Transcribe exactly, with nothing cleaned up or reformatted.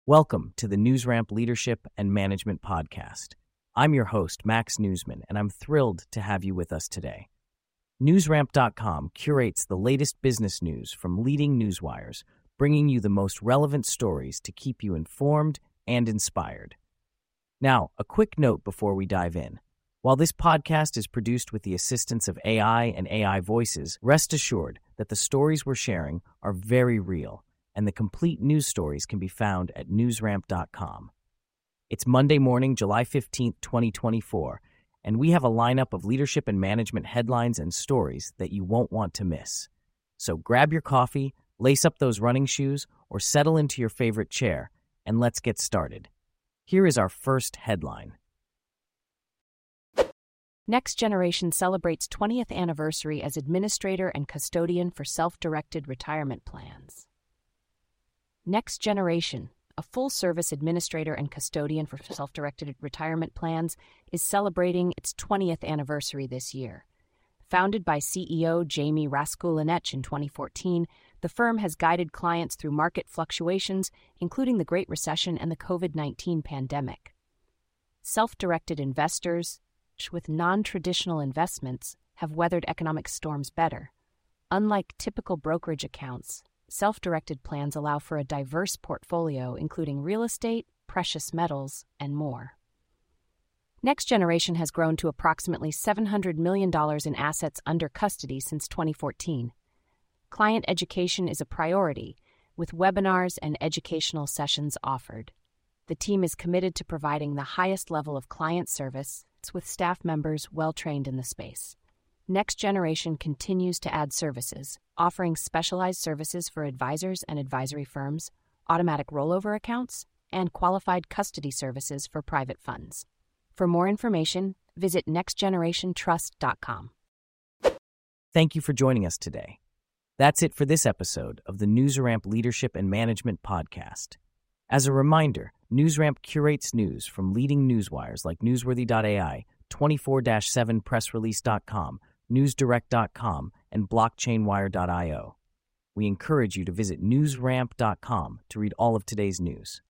Welcome to the NewsRamp Leadership and Management Podcast. I'm your host, Max Newsman, and I'm thrilled to have you with us today. NewsRamp dot com curates the latest business news from leading newswires, bringing you the most relevant stories to keep you informed and inspired. Now, a quick note before we dive in. While this podcast is produced with the assistance of A I and A I voices, rest assured that the stories we're sharing are very real, and the complete news stories can be found at NewsRamp dot com. It's Monday morning, July fifteenth, twenty twenty-four, and we have a lineup of leadership and management headlines and stories that you won't want to miss. So grab your coffee, lace up those running shoes, or settle into your favorite chair, and let's get started. Here is our first headline. Next Generation celebrates twentieth anniversary as administrator and custodian for self-directed retirement plans. Next Generation, a full-service administrator and custodian for self-directed retirement plans, is celebrating its twentieth anniversary this year. Founded by C E O Jamie Raskulinecz in twenty fourteen, the firm has guided clients through market fluctuations, including the Great Recession and the covid nineteen pandemic. Self-directed investors with non-traditional investments have weathered economic storms better. Unlike typical brokerage accounts, self-directed plans allow for a diverse portfolio including real estate, precious metals, and more. Next Generation has grown to approximately seven hundred million dollars in assets under custody since twenty fourteen. Client education is a priority, with webinars and educational sessions offered. The team is committed to providing the highest level of client service, with staff members well-trained in the space. Next Generation continues to add services, offering specialized services for advisors and advisory firms, automatic rollover accounts, and qualified custody services for private funds. For more information, visit next generation trust dot com. Thank you for joining us today. That's it for this episode of the NewsRamp Leadership and Management Podcast. As a reminder, NewsRamp curates news from leading newswires like Newsworthy dot A I, twenty-four seven press release dot com, news direct dot com, and blockchain wire dot io. We encourage you to visit news ramp dot com to read all of today's news.